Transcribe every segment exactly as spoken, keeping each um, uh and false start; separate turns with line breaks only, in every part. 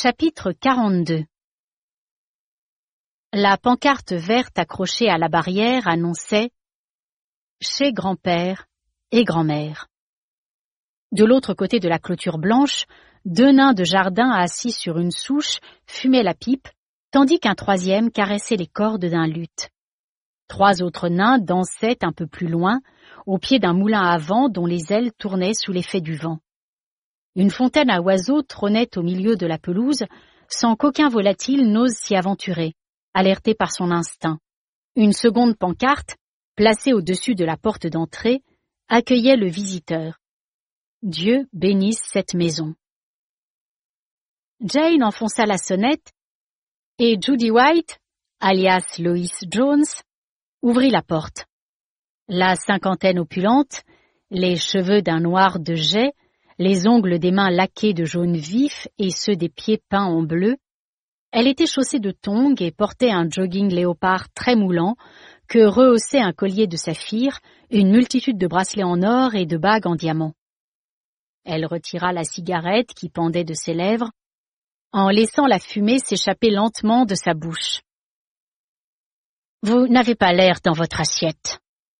Chapitre quarante-deux. La pancarte verte accrochée à la barrière annonçait « Chez grand-père et grand-mère ». De l'autre côté de la clôture blanche, deux nains de jardin assis sur une souche fumaient la pipe, tandis qu'un troisième caressait les cordes d'un luth. Trois autres nains dansaient un peu plus loin, au pied d'un moulin à vent dont les ailes tournaient sous l'effet du vent. Une fontaine à oiseaux trônait au milieu de la pelouse, sans qu'aucun volatile n'ose s'y aventurer, alerté par son instinct. Une seconde pancarte, placée au-dessus de la porte d'entrée, accueillait le visiteur. Dieu bénisse cette maison. Jane enfonça la sonnette et Judy White, alias Lois Jones, ouvrit la porte. La cinquantaine opulente, les cheveux d'un noir de jais, les ongles des mains laqués de jaune vif et ceux des pieds peints en bleu, elle était chaussée de tongs et portait un jogging léopard très moulant que rehaussait un collier de saphir, une multitude de bracelets en or et de bagues en diamant. Elle retira la cigarette qui pendait de ses lèvres, en laissant la fumée s'échapper lentement de sa bouche. « Vous n'avez pas l'air dans votre assiette. »«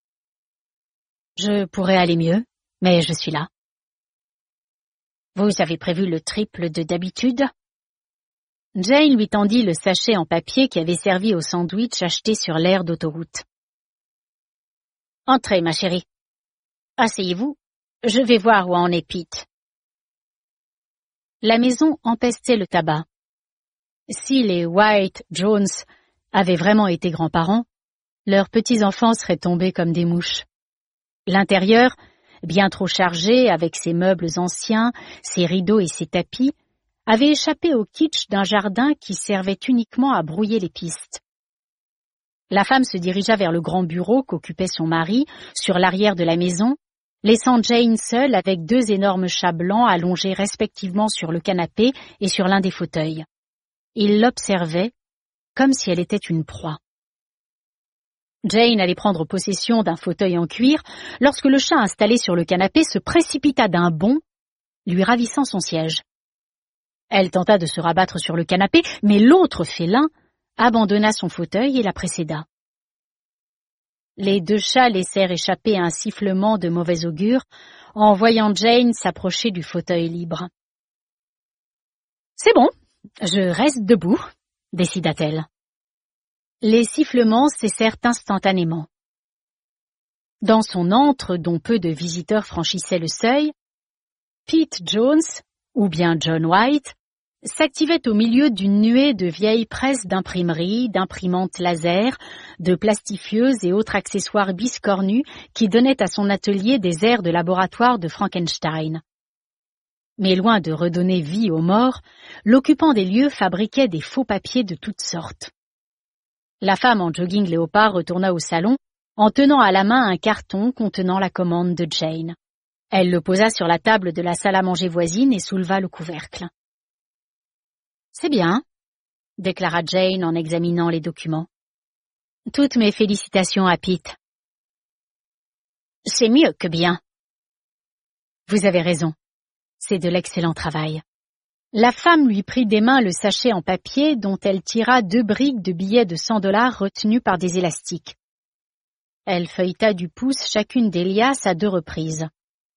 Je pourrais aller mieux, mais je suis là. »« Vous avez prévu le triple de d'habitude ?» Jane lui tendit le sachet en papier qui avait servi au sandwich acheté sur l'aire d'autoroute. « Entrez, ma chérie. Asseyez-vous, je vais voir où en est Pete. » La maison empestait le tabac. Si les White Jones avaient vraiment été grands-parents, leurs petits-enfants seraient tombés comme des mouches. L'intérieur, bien trop chargé avec ses meubles anciens, ses rideaux et ses tapis, avait échappé au kitsch d'un jardin qui servait uniquement à brouiller les pistes. La femme se dirigea vers le grand bureau qu'occupait son mari, sur l'arrière de la maison, laissant Jane seule avec deux énormes chats blancs allongés respectivement sur le canapé et sur l'un des fauteuils. Il l'observait comme si elle était une proie. Jane allait prendre possession d'un fauteuil en cuir lorsque le chat installé sur le canapé se précipita d'un bond, lui ravissant son siège. Elle tenta de se rabattre sur le canapé, mais l'autre félin abandonna son fauteuil et la précéda. Les deux chats laissèrent échapper un sifflement de mauvais augure en voyant Jane s'approcher du fauteuil libre. « C'est bon, je reste debout », décida-t-elle. Les sifflements cessèrent instantanément. Dans son antre, dont peu de visiteurs franchissaient le seuil, Pete Jones, ou bien John White, s'activait au milieu d'une nuée de vieilles presses d'imprimerie, d'imprimantes laser, de plastifieuses et autres accessoires biscornus qui donnaient à son atelier des airs de laboratoire de Frankenstein. Mais loin de redonner vie aux morts, l'occupant des lieux fabriquait des faux papiers de toutes sortes. La femme en jogging léopard retourna au salon en tenant à la main un carton contenant la commande de Jane. Elle le posa sur la table de la salle à manger voisine et souleva le couvercle. « C'est bien, » déclara Jane en examinant les documents. « Toutes mes félicitations à Pete. »« C'est mieux que bien. »« Vous avez raison. C'est de l'excellent travail. » La femme lui prit des mains le sachet en papier dont elle tira deux briques de billets de cent dollars retenus par des élastiques. Elle feuilleta du pouce chacune des liasses à deux reprises.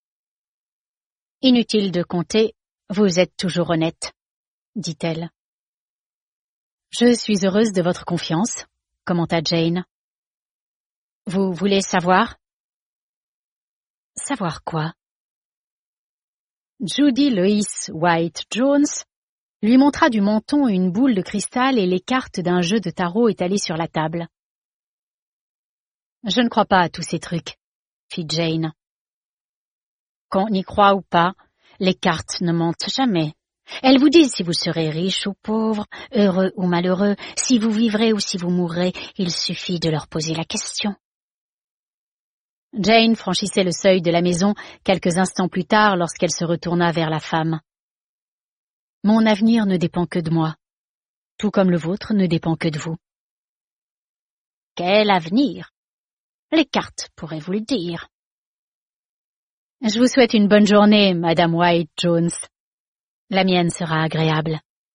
« Inutile de compter, vous êtes toujours honnête, » dit-elle. « Je suis heureuse de votre confiance, » commenta Jane. « Vous voulez savoir? »« Savoir quoi ?» Judy Lois White Jones lui montra du menton une boule de cristal et les cartes d'un jeu de tarot étalées sur la table. « Je ne crois pas à tous ces trucs, » fit Jane. « Qu'on y croit ou pas, les cartes ne mentent jamais. Elles vous disent si vous serez riche ou pauvre, heureux ou malheureux, si vous vivrez ou si vous mourrez, il suffit de leur poser la question. » Jane franchissait le seuil de la maison quelques instants plus tard lorsqu'elle se retourna vers la femme. « Mon avenir ne dépend que de moi, tout comme le vôtre ne dépend que de vous. »« Quel avenir? Les cartes pourraient vous le dire. »« Je vous souhaite une bonne journée, Madame White Jones. La mienne sera agréable. »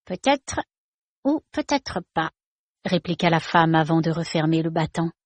Peut-être ou peut-être pas, répliqua la femme avant de refermer le battant.